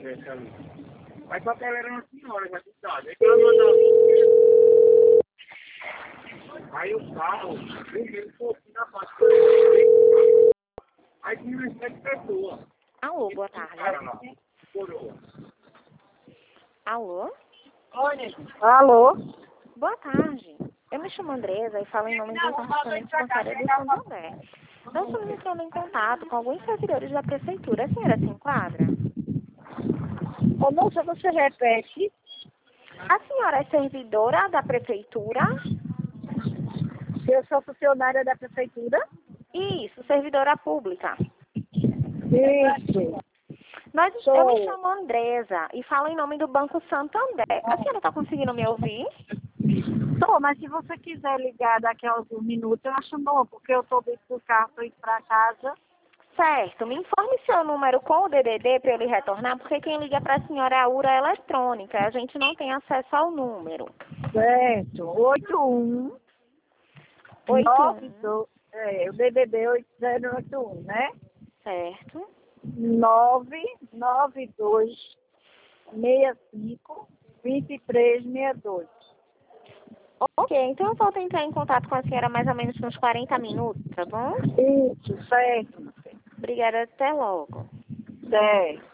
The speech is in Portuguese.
Mas só que ela era uma senhora, já que sabe. Aí ela mandava. Aí o carro, ele foi na parte. Aí tinha umas 7 pessoas. Alô, boa tarde. Alô? Alô? Boa tarde. Eu me chamo Andresa e falo em nome do correspondente bancário do Santander. Nós estamos entrando em contato com alguns servidores da prefeitura. A senhora se enquadra? Ô, moça, você repete? A senhora é servidora da prefeitura? Eu sou funcionária da prefeitura? Isso, servidora pública. Isso. Eu me chamo Andresa e falo em nome do Banco Santander. A senhora está conseguindo me ouvir? Tô, mas se você quiser ligar daqui a alguns minutos, eu acho bom, porque eu tô dentro do carro, tô indo pra casa. Certo. Me informe seu número com o DDD para eu lhe retornar, porque quem liga para a senhora é a URA eletrônica. A gente não tem acesso ao número. Certo. 81 92, o DDD 8081, né? Certo. 992 65 2362. Ok, então eu volto a entrar em contato com a senhora mais ou menos uns 40 minutos, tá bom? Isso, certo. Obrigada, até logo. Certo.